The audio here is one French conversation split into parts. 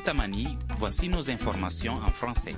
Tamani, voici nos informations en français.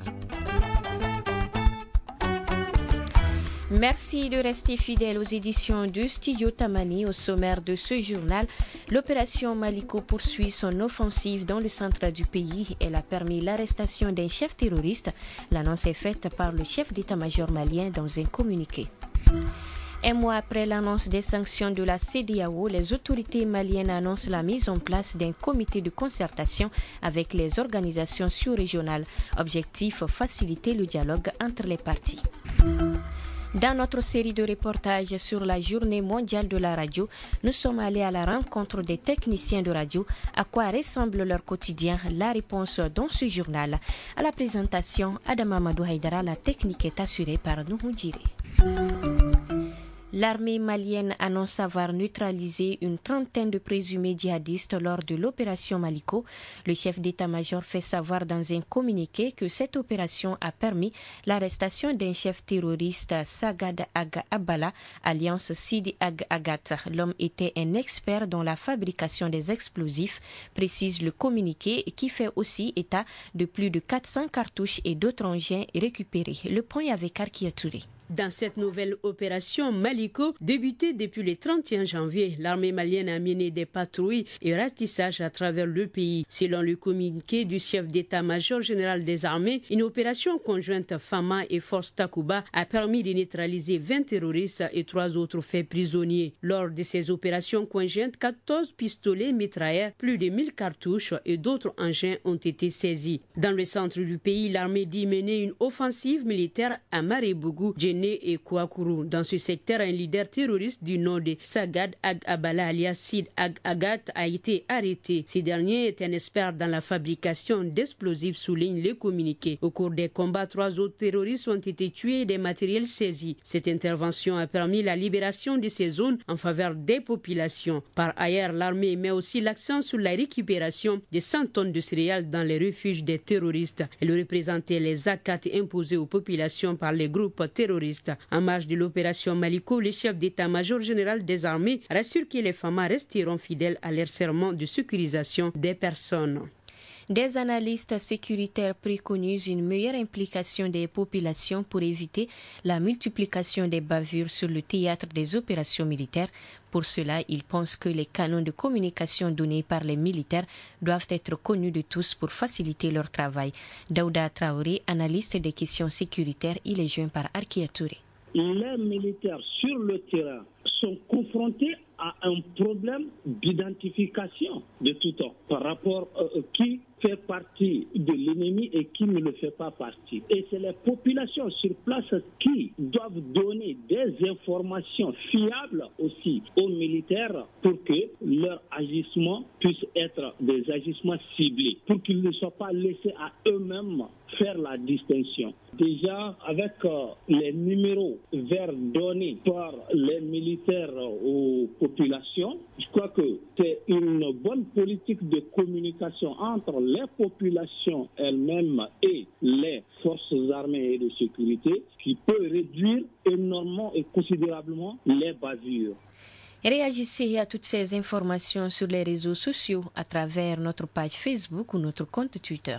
Merci de rester fidèle aux éditions de Studio Tamani. Au sommaire de ce journal, l'opération Maliko poursuit son offensive dans le centre du pays. Elle a permis l'arrestation d'un chef terroriste. L'annonce est faite par le chef d'état-major malien dans un communiqué. Un mois après l'annonce des sanctions de la CEDEAO, les autorités maliennes annoncent la mise en place d'un comité de concertation avec les organisations sous-régionales. Objectif, faciliter le dialogue entre les parties. Dans notre série de reportages sur la journée mondiale de la radio, nous sommes allés à la rencontre des techniciens de radio. À quoi ressemble leur quotidien? La réponse dans ce journal. À la présentation, Adama Amadou Haïdara, la technique est assurée par Nouhou Djiré. L'armée malienne annonce avoir neutralisé une trentaine de présumés djihadistes lors de l'opération Maliko. Le chef d'état-major fait savoir dans un communiqué que cette opération a permis l'arrestation d'un chef terroriste, Sagad Ag Abala, alliance Sidi Ag Agat. L'homme était un expert dans la fabrication des explosifs, précise le communiqué, qui fait aussi état de plus de 400 cartouches et d'autres engins récupérés. Le point avec Arkia Touré. Dans cette nouvelle opération Maliko, débutée depuis le 31 janvier, l'armée malienne a mené des patrouilles et ratissages à travers le pays. Selon le communiqué du chef d'état-major général des armées, une opération conjointe FAMA et Force Takuba a permis de neutraliser 20 terroristes et 3 autres faits prisonniers. Lors de ces opérations conjointes, 14 pistolets mitrailleurs, plus de 1000 cartouches et d'autres engins ont été saisis. Dans le centre du pays, l'armée dit mener une offensive militaire à Marebougou, et Kouakourou. Dans ce secteur, un leader terroriste du nom de Sagad Ag Abala alias Sid Ag Agat a été arrêté. Ce dernier est un expert dans la fabrication d'explosifs, souligne le communiqué. Au cours des combats, 3 autres terroristes ont été tués et des matériels saisis. Cette intervention a permis la libération de ces zones en faveur des populations. Par ailleurs, l'armée met aussi l'accent sur la récupération de 100 tonnes de céréales dans les refuges des terroristes. Elle représentait les zakats imposés aux populations par les groupes terroristes. En marge de l'opération Maliko, le chef d'état-major général des armées rassure que les FAMA resteront fidèles à leur serment de sécurisation des personnes. Des analystes sécuritaires préconisent une meilleure implication des populations pour éviter la multiplication des bavures sur le théâtre des opérations militaires. Pour cela, ils pensent que les canaux de communication donnés par les militaires doivent être connus de tous pour faciliter leur travail. Daouda Traoré, analyste des questions sécuritaires, il est joint par Arkia Touré. Les militaires sur le terrain sont confrontés à un problème d'identification de tout temps par rapport à qui fait partie de l'ennemi et qui ne le fait pas partie. Et c'est les populations sur place qui doivent donner des informations fiables aussi aux militaires pour que leurs agissements puissent être des agissements ciblés, pour qu'ils ne soient pas laissés à eux-mêmes faire la distinction. Déjà, avec les numéros verts donnés par les militaires aux populations, je crois que c'est une bonne politique de communication entre les populations elles-mêmes et les forces armées et de sécurité qui peut réduire énormément et considérablement les bavures. Réagissez à toutes ces informations sur les réseaux sociaux à travers notre page Facebook ou notre compte Twitter.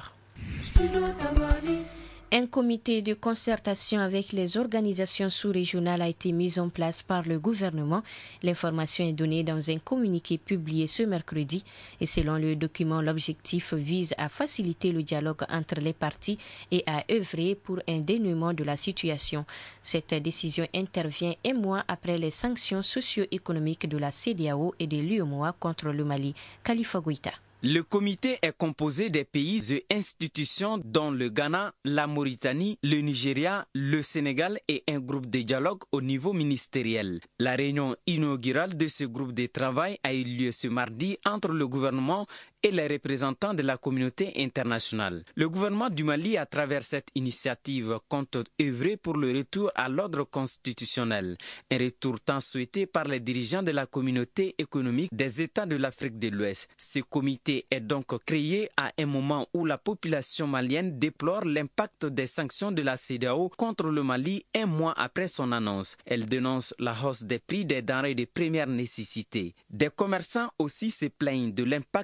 Un comité de concertation avec les organisations sous-régionales a été mis en place par le gouvernement. L'information est donnée dans un communiqué publié ce mercredi et selon le document, l'objectif vise à faciliter le dialogue entre les parties et à œuvrer pour un dénouement de la situation. Cette décision intervient un mois après les sanctions socio-économiques de la CEDEAO et de l'UEMOA contre le Mali. Khalifa Goïta. Le comité est composé des pays et institutions dont le Ghana, la Mauritanie, le Nigeria, le Sénégal et un groupe de dialogue au niveau ministériel. La réunion inaugurale de ce groupe de travail a eu lieu ce mardi entre le gouvernement et les représentants de la communauté internationale. Le gouvernement du Mali, à travers cette initiative, compte œuvrer pour le retour à l'ordre constitutionnel. Un retour tant souhaité par les dirigeants de la communauté économique des États de l'Afrique de l'Ouest. Ce comité est donc créé à un moment où la population malienne déplore l'impact des sanctions de la CEDEAO contre le Mali un mois après son annonce. Elle dénonce la hausse des prix des denrées de première nécessité. Des commerçants aussi se plaignent de l'impact de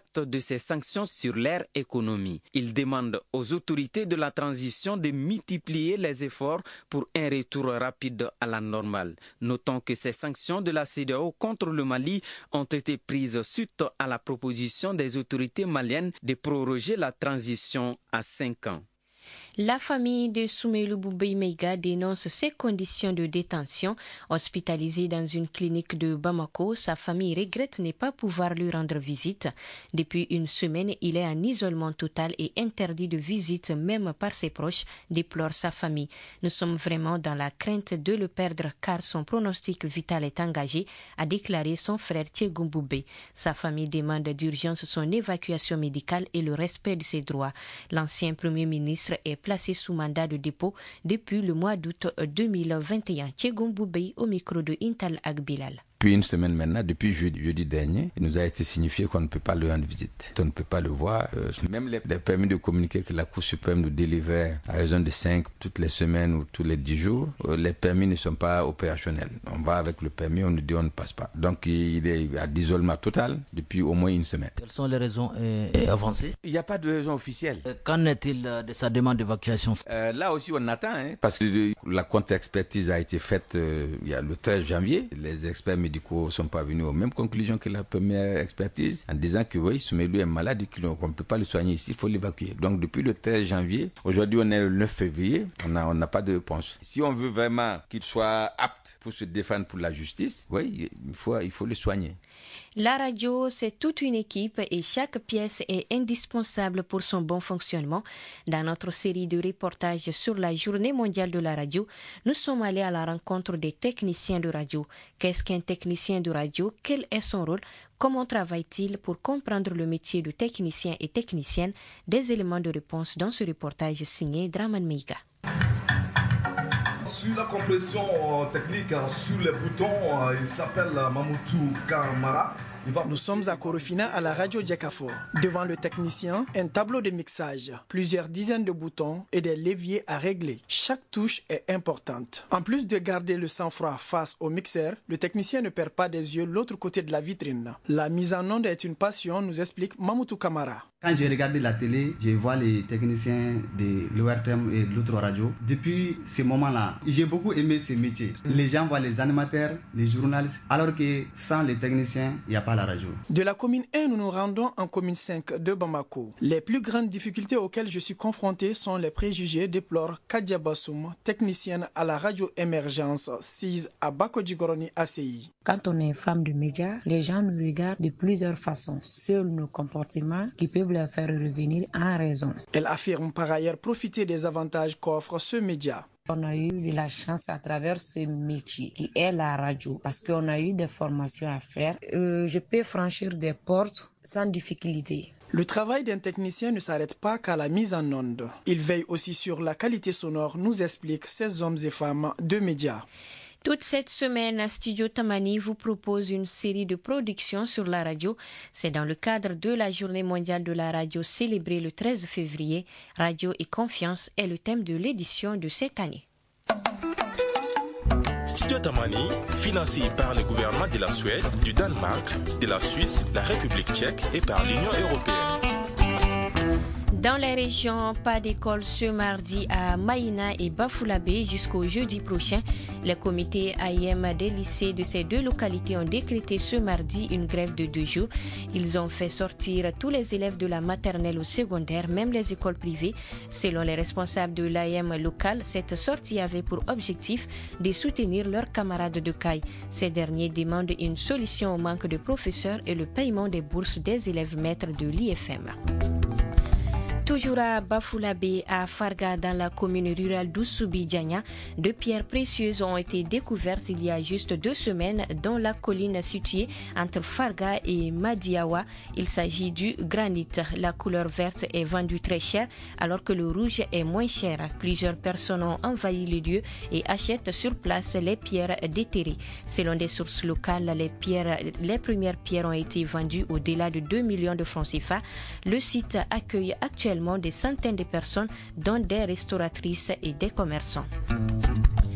ces sanctions sur leur économie. Il demande aux autorités de la transition de multiplier les efforts pour un retour rapide à la normale. Notons que ces sanctions de la CEDEAO contre le Mali ont été prises suite à la proposition des autorités maliennes de proroger la transition à 5 ans. La famille de Soumeylou Boubei Meiga dénonce ses conditions de détention. Hospitalisé dans une clinique de Bamako, sa famille regrette ne pas pouvoir lui rendre visite. Depuis une semaine, il est en isolement total et interdit de visite même par ses proches, déplore sa famille. Nous sommes vraiment dans la crainte de le perdre car son pronostic vital est engagé, a déclaré son frère Thiegou Boubei. Sa famille demande d'urgence son évacuation médicale et le respect de ses droits. L'ancien premier ministre est placé sous mandat de dépôt depuis le mois d'août 2021. Thiegou Boubei au micro de Intal Agbilal. Depuis une semaine maintenant, depuis jeudi dernier, il nous a été signifié qu'on ne peut pas lui rendre visite. On ne peut pas le voir. Même les permis de communiquer que la Cour suprême nous délivre à raison de 5 toutes les semaines ou tous les 10 jours, les permis ne sont pas opérationnels. On va avec le permis, on nous dit on ne passe pas. Donc il est à l'isolement total depuis au moins une semaine. Quelles sont les raisons avancées? Il n'y a pas de raison officielle. Qu'en est-il de sa demande d'évacuation? Là aussi on attend, parce que la contre-expertise a été faite il y a le 13 janvier. Les experts médicaux ne sont pas venus aux mêmes conclusions que la première expertise en disant que oui, Soumeylou est malade et qu'on ne peut pas le soigner ici, il faut l'évacuer. Donc depuis le 13 janvier, aujourd'hui on est le 9 février, on n'a pas de réponse. Si on veut vraiment qu'il soit apte pour se défendre pour la justice, oui, il faut le soigner. La radio, c'est toute une équipe et chaque pièce est indispensable pour son bon fonctionnement. Dans notre série de reportages sur la Journée mondiale de la radio, nous sommes allés à la rencontre des techniciens de radio. Qu'est-ce qu'un technicien de radio? Quel est son rôle? Comment travaille-t-il? Pour comprendre le métier de technicien et technicienne, des éléments de réponse dans ce reportage signé Draman Meiga. Sur la compression technique, sur les boutons, il s'appelle Mamoutou Kamara. Nous sommes à Korofina à la radio Djekafo. Devant le technicien, un tableau de mixage, plusieurs dizaines de boutons et des leviers à régler. Chaque touche est importante. En plus de garder le sang-froid face au mixeur, le technicien ne perd pas des yeux l'autre côté de la vitrine. La mise en onde est une passion, nous explique Mamoutou Kamara. Quand j'ai regardé la télé, je vois les techniciens de l'ORTM et de l'autre radio. Depuis ce moment-là, j'ai beaucoup aimé ce métier. Les gens voient les animateurs, les journalistes, alors que sans les techniciens, il n'y a pas la radio. De la commune 1, nous nous rendons en commune 5 de Bamako. Les plus grandes difficultés auxquelles je suis confronté sont les préjugés, déplore Kadia Bassoum, technicienne à la radio Émergence 6 à Bako-Djigoroni ACI. Quand on est femme de médias, les gens nous regardent de plusieurs façons. Seuls nos comportements qui peuvent leur faire revenir en raison. Elle affirme par ailleurs profiter des avantages qu'offre ce média. On a eu de la chance à travers ce métier qui est la radio parce qu'on a eu des formations à faire. Je peux franchir des portes sans difficulté. Le travail d'un technicien ne s'arrête pas qu'à la mise en onde. Il veille aussi sur la qualité sonore, nous expliquent ces hommes et femmes de médias. Toute cette semaine, Studio Tamani vous propose une série de productions sur la radio. C'est dans le cadre de la Journée mondiale de la radio célébrée le 13 février. Radio et confiance est le thème de l'édition de cette année. Studio Tamani, financé par le gouvernement de la Suède, du Danemark, de la Suisse, la République tchèque et par l'Union européenne. Dans les régions, pas d'école ce mardi à Maïna et Bafoulabé jusqu'au jeudi prochain. Les comités AIM des lycées de ces deux localités ont décrété ce mardi une grève de 2 jours. Ils ont fait sortir tous les élèves de la maternelle au secondaire, même les écoles privées. Selon les responsables de l'AIM local, cette sortie avait pour objectif de soutenir leurs camarades de caille. Ces derniers demandent une solution au manque de professeurs et le paiement des bourses des élèves maîtres de l'IFM. Toujours à Bafoulabé, à Farga, dans la commune rurale d'Oussoubi-Diania, 2 pierres précieuses ont été découvertes il y a juste 2 semaines dans la colline située entre Farga et Madiawa. Il s'agit du granit. La couleur verte est vendue très cher alors que le rouge est moins cher. Plusieurs personnes ont envahi les lieux et achètent sur place les pierres déterrées. Selon des sources locales, les premières pierres ont été vendues au-delà de 2 millions de francs CFA. Le site accueille actuellement des centaines de personnes, dont des restauratrices et des commerçants.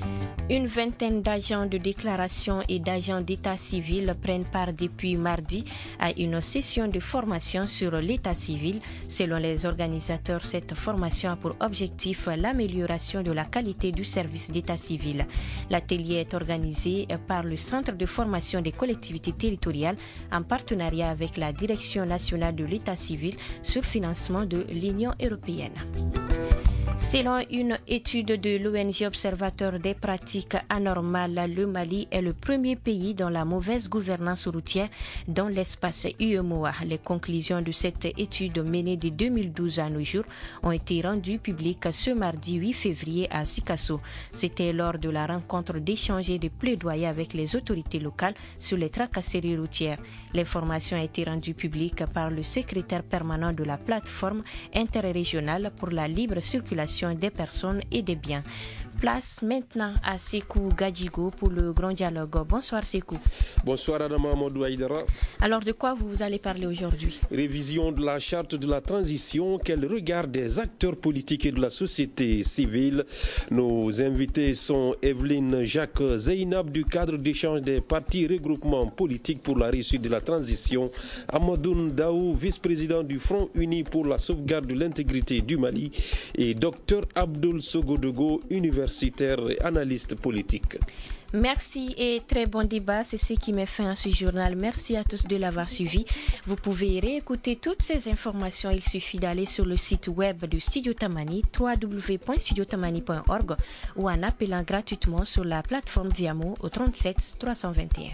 Une vingtaine d'agents de déclaration et d'agents d'état civil prennent part depuis mardi à une session de formation sur l'état civil. Selon les organisateurs, cette formation a pour objectif l'amélioration de la qualité du service d'état civil. L'atelier est organisé par le Centre de formation des collectivités territoriales en partenariat avec la Direction nationale de l'état civil sur financement de l'Union européenne. Selon une étude de l'ONG Observateur des pratiques anormales, le Mali est le premier pays dans la mauvaise gouvernance routière dans l'espace UEMOA. Les conclusions de cette étude menée de 2012 à nos jours ont été rendues publiques ce mardi 8 février à Sikasso. C'était lors de la rencontre d'échange et de plaidoyer avec les autorités locales sur les tracasseries routières. L'information a été rendue publique par le secrétaire permanent de la plateforme interrégionale pour la libre circulation des personnes et des biens. Place maintenant à Sekou Gadjigo pour le grand dialogue. Bonsoir Sekou. Bonsoir Adama Amadou Aïdara. Alors de quoi vous allez parler aujourd'hui? Révision de la charte de la transition, quel regard des acteurs politiques et de la société civile. Nos invités sont Evelyne Jacques Zeynab du cadre d'échange des partis regroupements politiques pour la réussite de la transition, Amadou Daou, vice-président du Front Uni pour la sauvegarde de l'intégrité du Mali, et Dr Abdoul Sogodogo, universitaire et analyste politique. Merci et très bon débat. C'est ce qui met fin à ce journal. Merci à tous de l'avoir suivi. Vous pouvez réécouter toutes ces informations. Il suffit d'aller sur le site web de Studio Tamani, www.studiotamani.org, ou en appelant gratuitement sur la plateforme Viamo au 37 321.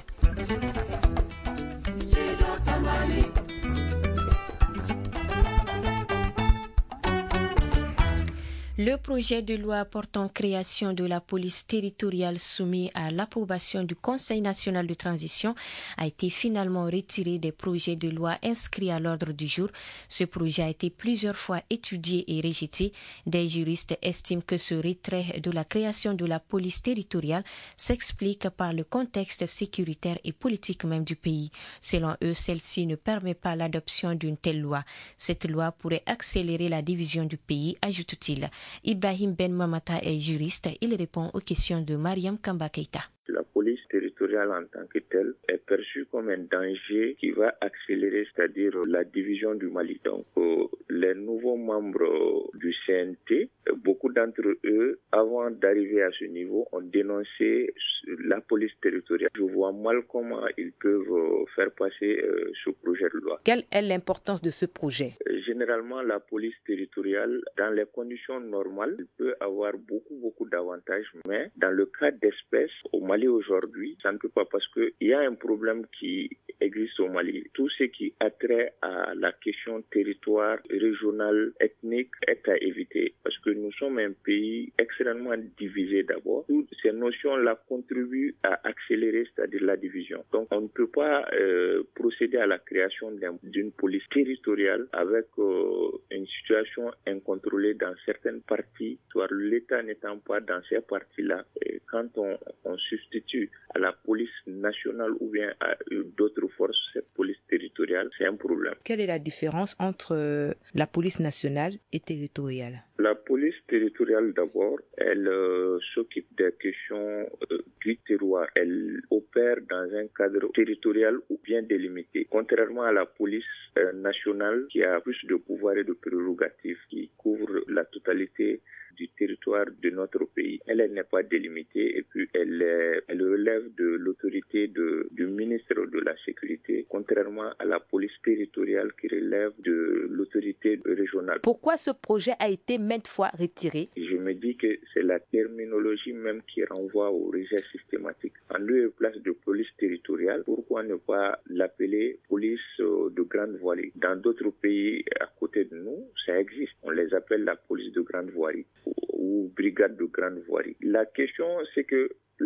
Le projet de loi portant création de la police territoriale soumis à l'approbation du Conseil national de transition a été finalement retiré des projets de loi inscrits à l'ordre du jour. Ce projet a été plusieurs fois étudié et rejeté. Des juristes estiment que ce retrait de la création de la police territoriale s'explique par le contexte sécuritaire et politique même du pays. Selon eux, celle-ci ne permet pas l'adoption d'une telle loi. Cette loi pourrait accélérer la division du pays, ajoute-t-il. Ibrahim Ben Mamata est juriste. Il répond aux questions de Mariam Kamba Keita. La police territoriale en tant que telle est perçue comme un danger qui va accélérer, c'est-à-dire la division du Mali. Donc, les nouveaux membres du CNT, beaucoup d'entre eux, avant d'arriver à ce niveau, ont dénoncé la police territoriale. Je vois mal comment ils peuvent faire passer ce projet de loi. Quelle est l'importance de ce projet? Généralement, la police territoriale, dans les conditions normales, peut avoir beaucoup d'avantages, mais dans le cas d'espèces, au Mali aujourd'hui, ça ne peut pas parce qu'il y a un problème qui existe au Mali. Tout ce qui a trait à la question territoire, régional, ethnique est à éviter parce que nous sommes un pays extrêmement divisé d'abord. Toutes ces notions-là contribuent à accélérer, c'est-à-dire la division. Donc on ne peut pas procéder à la création d'une police territoriale avec une situation incontrôlée dans certaines parties, soit l'État n'étant pas dans ces parties-là. Et quand on substitue à la police nationale ou bien à d'autres forces cette police territoriale, c'est un problème. Quelle est la différence entre la police nationale et territoriale? La police territoriale, d'abord, elle s'occupe des questions du terroir. Elle opère dans un cadre territorial ou bien délimité. Contrairement à la police nationale qui a plus de pouvoirs et de prérogatives, qui couvre la totalité du territoire de notre pays. Elle n'est pas délimitée et puis elle relève de l'autorité du ministre de la Sécurité, contrairement à la police territoriale qui relève de l'autorité régionale. Pourquoi ce projet a été maintes fois retiré? Je me dis que c'est la terminologie même qui renvoie au rejet systématique. En lieu et place de police territoriale, pourquoi ne pas l'appeler police de grande voirie? Dans d'autres pays à côté de nous, ça existe. On les appelle la police de grande voirie ou brigade de grande voirie. La question, c'est que la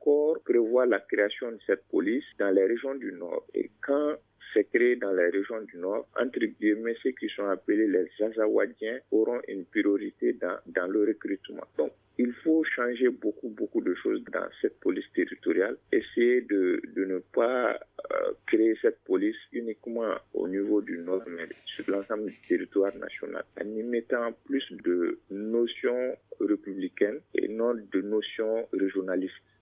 l'accord prévoit la création de cette police dans les régions du Nord. Et quand c'est créé dans les régions du Nord, entre guillemets, ceux qui sont appelés les Azawadiens auront une priorité dans le recrutement. Donc, il faut changer beaucoup de choses dans cette police territoriale, essayer de ne pas créer cette police uniquement au niveau du Nord, mais sur l'ensemble du territoire national, en y mettant plus de notions républicaines et non de notions régionalistes.